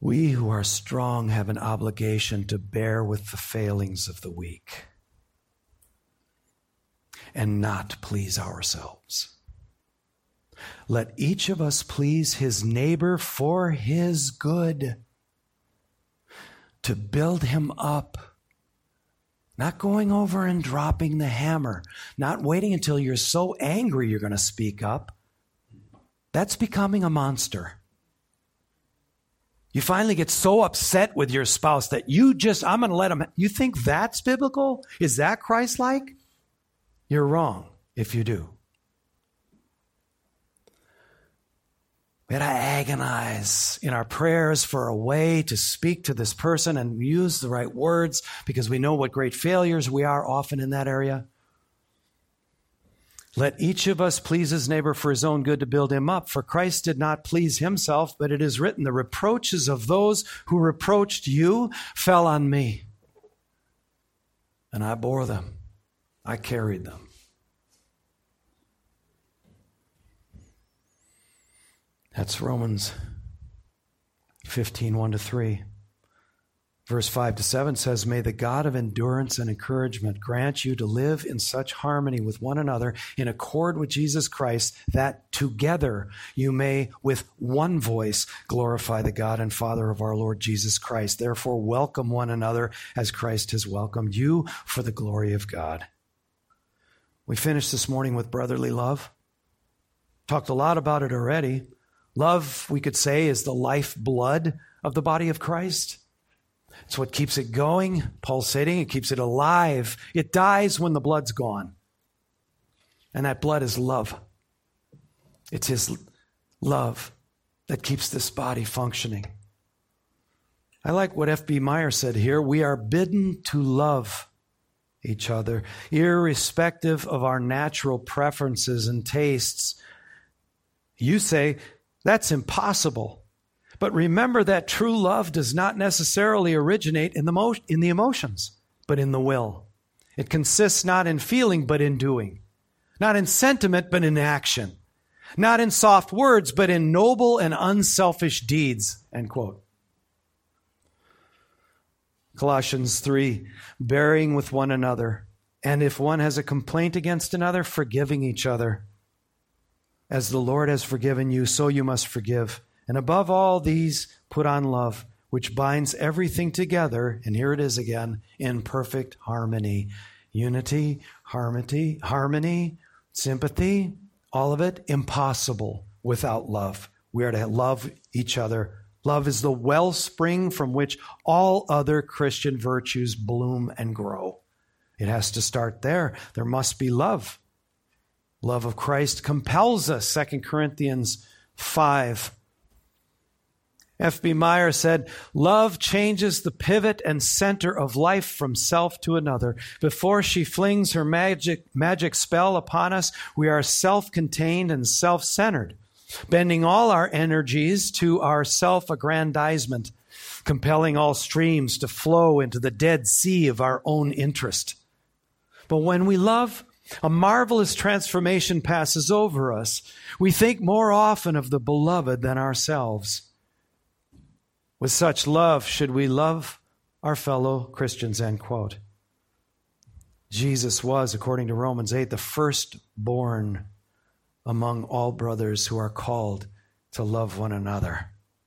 We who are strong have an obligation to bear with the failings of the weak and not please ourselves. Let each of us please his neighbor for his good, to build him up. Not going over and dropping the hammer, not waiting until you're so angry you're going to speak up. That's becoming a monster. You finally get so upset with your spouse that I'm going to let him. You think that's biblical? Is that Christ-like? You're wrong if you do. We had to agonize in our prayers for a way to speak to this person and use the right words because we know what great failures we are often in that area. Let each of us please his neighbor for his own good to build him up. For Christ did not please himself, but it is written, the reproaches of those who reproached you fell on me. And I bore them. I carried them. That's Romans 15, 1-3. Verse 5-7 says, may the God of endurance and encouragement grant you to live in such harmony with one another in accord with Jesus Christ, that together you may with one voice glorify the God and Father of our Lord Jesus Christ. Therefore, welcome one another as Christ has welcomed you for the glory of God. We finished this morning with brotherly love. Talked a lot about it already. Love, we could say, is the lifeblood of the body of Christ. It's what keeps it going, pulsating. It keeps it alive. It dies when the blood's gone. And that blood is love. It's his love that keeps this body functioning. I like what F.B. Meyer said here. We are bidden to love each other, irrespective of our natural preferences and tastes. You say, that's impossible. But remember that true love does not necessarily originate in the emotions, but in the will. It consists not in feeling, but in doing. Not in sentiment, but in action. Not in soft words, but in noble and unselfish deeds. End quote. Colossians 3, bearing with one another, and if one has a complaint against another, forgiving each other. As the Lord has forgiven you, so you must forgive. And above all these, put on love, which binds everything together, and here it is again, in perfect harmony. Unity, harmony, sympathy, all of it impossible without love. We are to love each other. Love is the wellspring from which all other Christian virtues bloom and grow. It has to start there. There must be love. Love of Christ compels us, 2 Corinthians 5. F.B. Meyer said, love changes the pivot and center of life from self to another. Before she flings her magic spell upon us, we are self-contained and self-centered, bending all our energies to our self-aggrandizement, compelling all streams to flow into the Dead Sea of our own interest. But when we love, a marvelous transformation passes over us. We think more often of the beloved than ourselves. With such love, should we love our fellow Christians, end quote. Jesus was, according to Romans 8, the firstborn among all brothers who are called to love one another.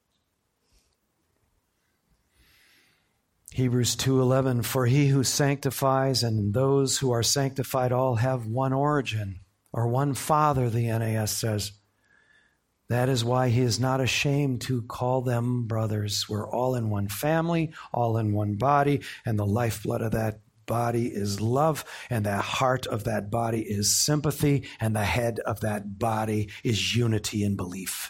Hebrews 2:11, for he who sanctifies and those who are sanctified all have one origin, or one Father, the NAS says. That is why he is not ashamed to call them brothers. We're all in one family, all in one body, and the lifeblood of that body is love, and the heart of that body is sympathy, and the head of that body is unity in belief.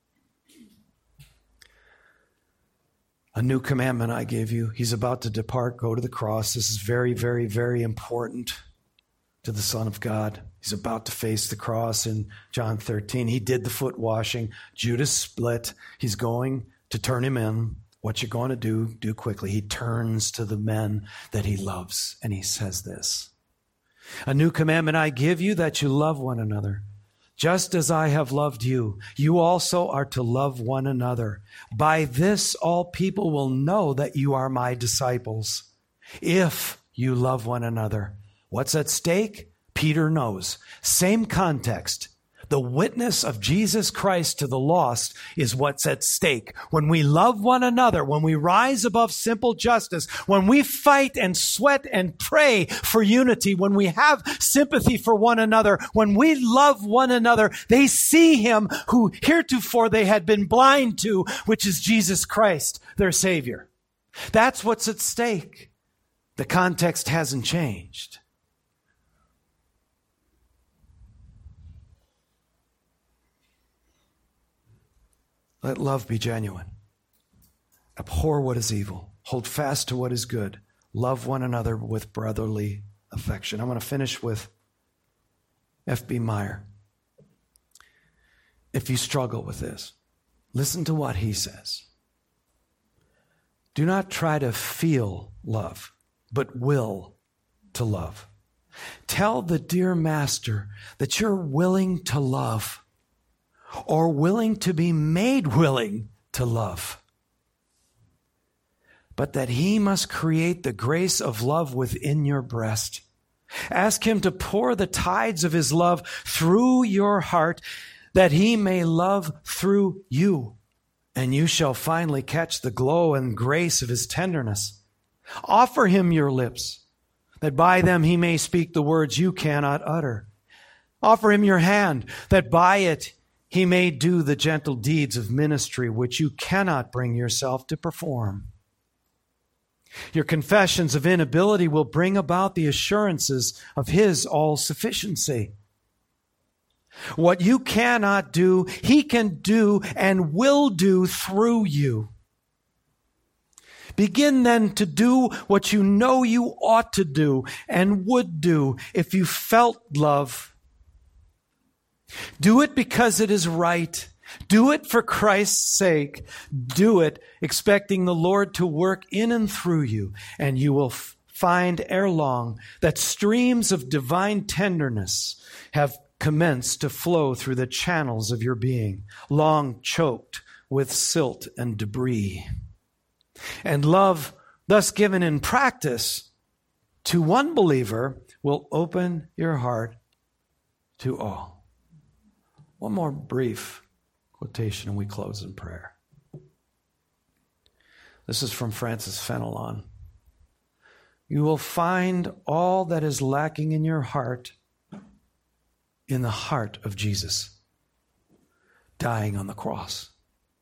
A new commandment I give you. He's about to depart, go to the cross. This is very, very, very important to the Son of God. He's about to face the cross in John 13. He did the foot washing. Judas split. He's going to turn him in. What you're going to do quickly. He turns to the men that he loves, and he says this. A new commandment I give you, that you love one another. Just as I have loved you, you also are to love one another. By this, all people will know that you are my disciples, if you love one another. What's at stake? Peter knows. Same context. The witness of Jesus Christ to the lost is what's at stake. When we love one another, when we rise above simple justice, when we fight and sweat and pray for unity, when we have sympathy for one another, when we love one another, they see him who heretofore they had been blind to, which is Jesus Christ, their Savior. That's what's at stake. The context hasn't changed. Let love be genuine. Abhor what is evil. Hold fast to what is good. Love one another with brotherly affection. I'm going to finish with F.B. Meyer. If you struggle with this, listen to what he says. Do not try to feel love, but will to love. Tell the dear master that you're willing to love, or willing to be made willing to love, but that he must create the grace of love within your breast. Ask him to pour the tides of his love through your heart, that he may love through you, and you shall finally catch the glow and grace of his tenderness. Offer him your lips, that by them he may speak the words you cannot utter. Offer him your hand, that by it he may do the gentle deeds of ministry which you cannot bring yourself to perform. Your confessions of inability will bring about the assurances of his all-sufficiency. What you cannot do, he can do and will do through you. Begin then to do what you know you ought to do and would do if you felt love. Do it because it is right. Do it for Christ's sake. Do it expecting the Lord to work in and through you, and you will find ere long that streams of divine tenderness have commenced to flow through the channels of your being, long choked with silt and debris. And love, thus given in practice to one believer, will open your heart to all. One more brief quotation and we close in prayer. This is from Francis Fenelon. You will find all that is lacking in your heart in the heart of Jesus, dying on the cross.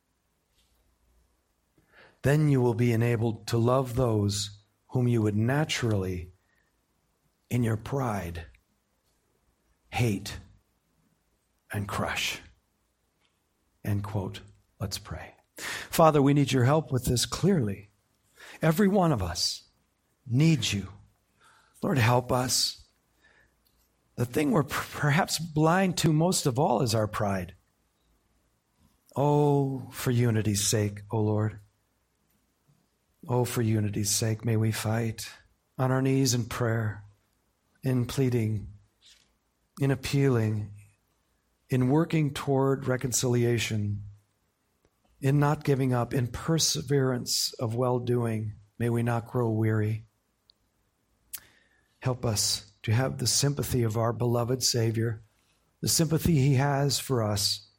Then you will be enabled to love those whom you would naturally, in your pride, hate and crush. End quote. Let's pray. Father, we need your help with this clearly. Every one of us needs you. Lord, help us. The thing we're perhaps blind to most of all is our pride. Oh, for unity's sake, O Lord. Oh, for unity's sake, may we fight on our knees in prayer, in pleading, in appealing, in working toward reconciliation, in not giving up, in perseverance of well-doing. May we not grow weary. Help us to have the sympathy of our beloved Savior, the sympathy he has for us.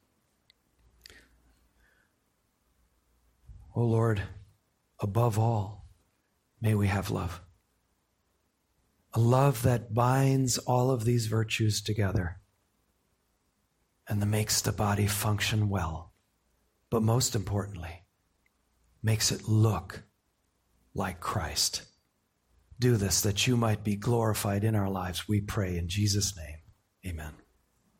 Oh Lord, above all, may we have love. A love that binds all of these virtues together and that makes the body function well, but most importantly, makes it look like Christ. Do this that you might be glorified in our lives, we pray in Jesus' name. Amen.